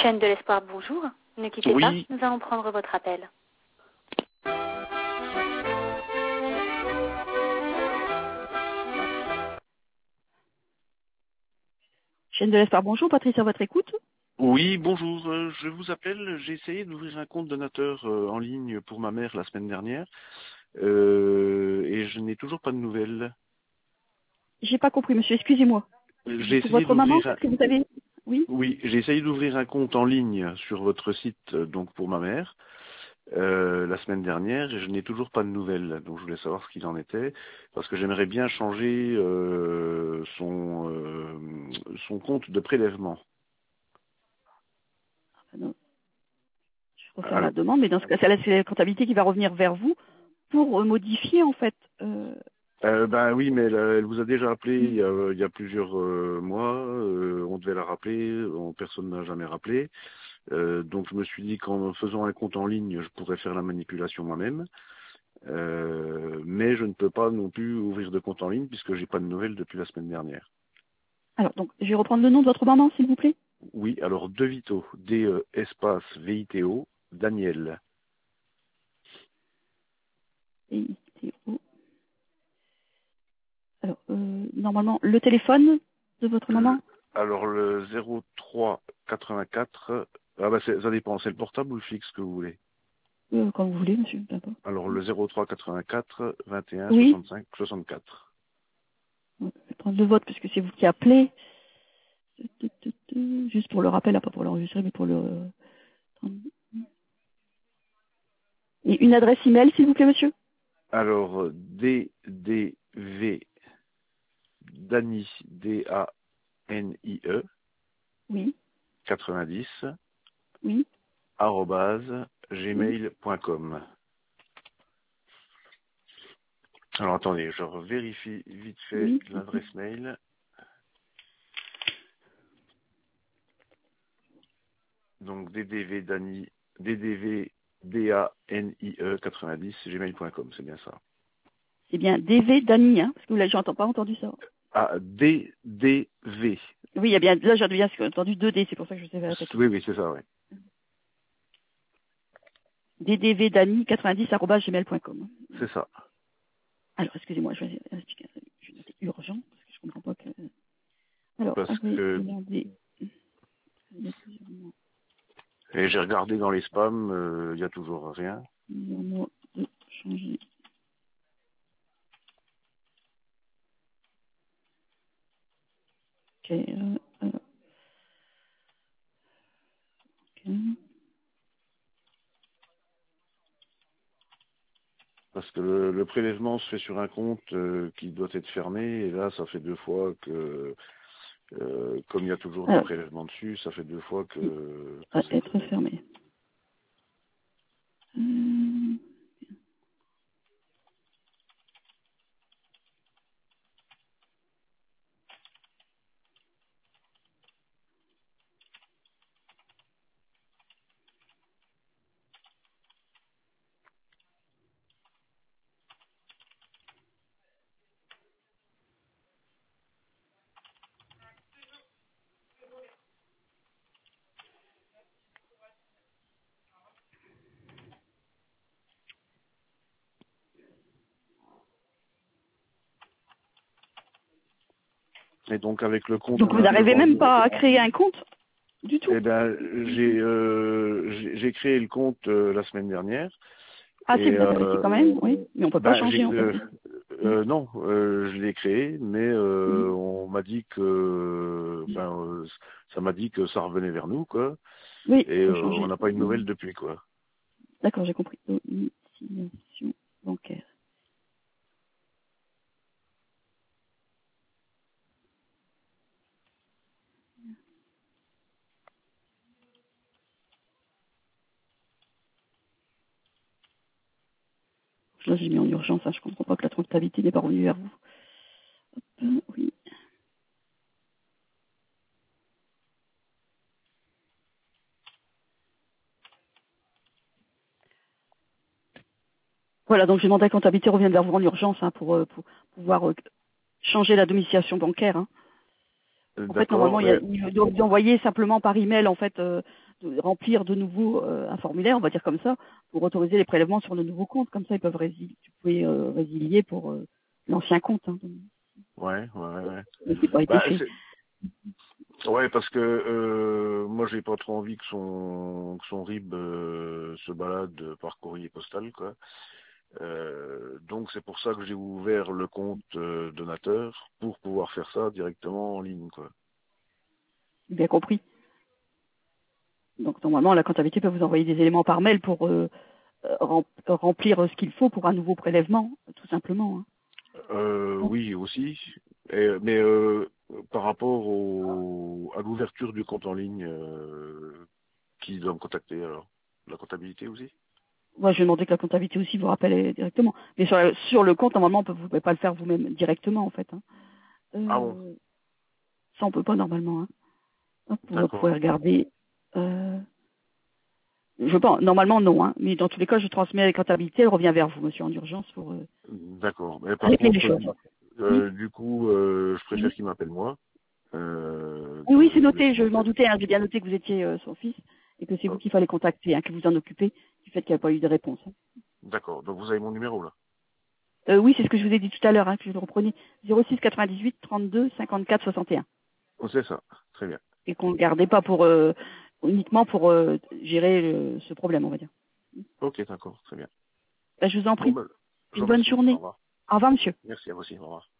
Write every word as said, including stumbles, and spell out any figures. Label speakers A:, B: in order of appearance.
A: Chaîne de l'espoir, bonjour. Ne quittez
B: Oui.
A: pas, nous allons prendre votre appel.
C: Chaîne de l'espoir, bonjour, Patrice, à votre écoute.
B: Oui, bonjour. euh, Je vous appelle. J'ai essayé d'ouvrir un compte donateur euh, en ligne pour ma mère la semaine dernière euh, et je n'ai toujours pas de nouvelles.
C: J'ai pas compris, monsieur, excusez-moi.
B: J'ai
C: Pour
B: essayé
C: votre maman,
B: d'ouvrir un...
C: est-ce que vous avez... Oui.
B: Oui, j'ai essayé d'ouvrir un compte en ligne sur votre site, euh, donc pour ma mère, euh, la semaine dernière et je n'ai toujours pas de nouvelles. Donc je voulais savoir ce qu'il en était parce que j'aimerais bien changer euh, son euh, son compte de prélèvement.
C: Ah non, je refaire la
B: Alors,
C: demande, mais dans ce cas, c'est la, c'est la comptabilité qui va revenir vers vous pour euh, modifier, en fait. Euh...
B: Euh, ben oui, mais elle, elle vous a déjà appelé il
C: mm.
B: y a, il y a plusieurs euh, mois. euh, on devait la rappeler, on- personne n'a jamais rappelé. Euh, donc je me suis dit qu'en faisant un compte en ligne, je pourrais faire la manipulation moi-même. Euh, mais je ne peux pas non plus ouvrir de compte en ligne puisque j'ai pas de nouvelles depuis la semaine dernière.
C: Alors, donc, je vais reprendre le nom de votre maman, s'il vous plaît.
B: Oui, alors De Vito, D E espace V I T O, Daniel.
C: Et c'est où Alors, euh, normalement, le téléphone de votre
B: Le-
C: maman.
B: alors le zéro trois quatre-vingt-quatre, ah bah c'est- ça dépend, c'est le portable ou le fixe que vous voulez.
C: Euh, quand vous voulez, monsieur, d'accord.
B: Alors le zéro trois quatre-vingt-quatre vingt et un
C: Oui.
B: soixante-cinq soixante-quatre.
C: Je vais prendre le vote, puisque c'est vous qui appelez. Juste pour le rappel, là, pas pour l'enregistrer, mais pour le... Et une adresse email, s'il vous plaît, monsieur.
B: Alors D D V Dani D A N I E
C: Oui,
B: quatre-vingt-dix
C: oui,
B: arrobase
C: oui,
B: gmail point com. Alors attendez, je vérifie vite fait
C: oui.
B: l'adresse mail. Donc D D V Dani D D V D A N I E quatre-vingt-dix gmail point com, c'est bien ça.
C: C'est bien D V Dany, hein, parce que là, j'entends pas entendu ça.
B: Ah, D D V.
C: Oui, il y a bien, là, j'ai bien entendu deux D, c'est pour ça que je sais répéter.
B: Oui, oui, c'est ça, oui.
C: D D V Dany quatre-vingt-dix arobase gmail point com.
B: C'est ça.
C: Alors, excusez-moi, je vais expliquer. Je vais noter urgent, parce que je comprends pas que... Alors,
B: Parce
C: avez
B: que
C: demandé... Il y a plusieurs mois,
B: et j'ai regardé dans les spams, euh, il y a toujours rien.
C: plusieurs mois de changer. Ok, euh, euh, ok.
B: Parce que le, le prélèvement se fait sur un compte euh, qui doit être fermé, et là, ça fait deux fois que, euh, comme il y a toujours des
C: Alors,
B: prélèvements dessus, ça fait deux fois
C: il
B: que, que
C: va
B: c'est
C: être
B: fermé.
C: fermé. Euh,
B: Et donc, avec le compte
C: Donc, vous
B: donateur
C: n'arrivez
B: en
C: même
B: ligne,
C: pas à créer un compte du tout.
B: eh ben, j'ai euh, j'ai j'ai créé le compte euh, la semaine dernière,
C: Ah si,
B: et
C: vous êtes réussi
B: euh,
C: quand même, oui. Mais on peut pas
B: ben,
C: changer
B: j'ai
C: en fait.
B: euh, euh, non, euh, je l'ai créé, mais euh,
C: Mhm.
B: on m'a dit que, enfin, euh, ça m'a dit que ça revenait vers nous, quoi.
C: Oui,
B: Et
C: il faut
B: euh, on
C: changer.
B: n'a pas eu de
C: Mhm.
B: nouvelles depuis, quoi.
C: D'accord, j'ai compris. Domiciliation bancaire. Là, j'ai mis en urgence, hein, je comprends pas que la comptabilité n'est pas revenue vers vous. Euh, oui. Voilà, donc j'ai demandé à la comptabilité revienne vers vous en urgence hein, pour, euh, pour pouvoir euh, changer la domiciliation bancaire. Hein.
B: Euh,
C: En fait, normalement,
B: D'accord.
C: il, y a,
B: euh,
C: il doit vous envoyer simplement par email en fait euh, de remplir de nouveau euh, un formulaire, on va dire comme ça, pour autoriser les prélèvements sur le nouveau compte. Comme ça, ils peuvent résilier, vous pouvez euh, résilier pour euh, l'ancien compte. Hein.
B: Ouais, ouais, ouais.
C: Mais c'est pas été
B: Bah,
C: fait.
B: c'est- ouais, parce que euh, moi, j'ai pas trop envie que son que son R I B euh, se balade par courrier postal, quoi. Euh, donc c'est pour ça que j'ai ouvert le compte euh, donateur pour pouvoir faire ça directement en ligne, quoi.
C: Bien compris. Donc normalement, la comptabilité peut vous envoyer des éléments par mail pour euh, euh, rem- remplir ce qu'il faut pour un nouveau prélèvement, tout simplement. Hein.
B: Euh, oui, aussi. Et, mais euh, par rapport au, à l'ouverture du compte en ligne, euh, qui doit me contacter alors? La comptabilité aussi?
C: Moi, je vais demander que la comptabilité aussi vous rappelle directement. Mais sur, la- sur le compte, normalement, on peut, vous ne pouvez pas le faire vous-même directement, en fait. Hein.
B: Ah bon,
C: Euh, ça, on peut pas normalement. Hein. Hop, vous pouvez
B: d'accord.
C: regarder. Euh, je pense, normalement, non. Hein. Mais dans tous les cas, je transmets la comptabilité, elle revient vers vous, monsieur, en urgence, pour euh,
B: D'accord. Mais par
C: régler les
B: contre,
C: choses.
B: du,
C: Oui,
B: euh, du coup, euh, je préfère
C: oui.
B: qu'il m'appelle moi. Euh,
C: Oui,
B: donc
C: oui,
B: je
C: c'est
B: vais vous laisser
C: noté. Je
B: mon
C: m'en
B: tel.
C: doutais. Hein. J'ai bien noté que vous étiez euh, son fils et que c'est vous
B: Oh,
C: qu'il fallait contacter, hein, que vous en occupez du fait qu'il n'y a pas eu de réponse. Hein.
B: d'accord. Donc vous avez mon numéro là.
C: Euh, oui, c'est ce que je vous ai dit tout à l'heure, hein, que je le reprenais. zéro six quatre-vingt-dix-huit trente-deux cinquante-quatre soixante et un.
B: Oh, c'est ça. Très bien.
C: Et qu'on ne gardait pas pour euh, uniquement pour euh, gérer euh, ce problème, on va dire.
B: Ok, d'accord. Très bien.
C: Ben, je vous en
B: Bon,
C: prie.
B: ben, je vous
C: Une bonne
B: remercie. Au
C: journée.
B: revoir.
C: Au revoir, monsieur.
B: Merci à vous aussi. Au revoir.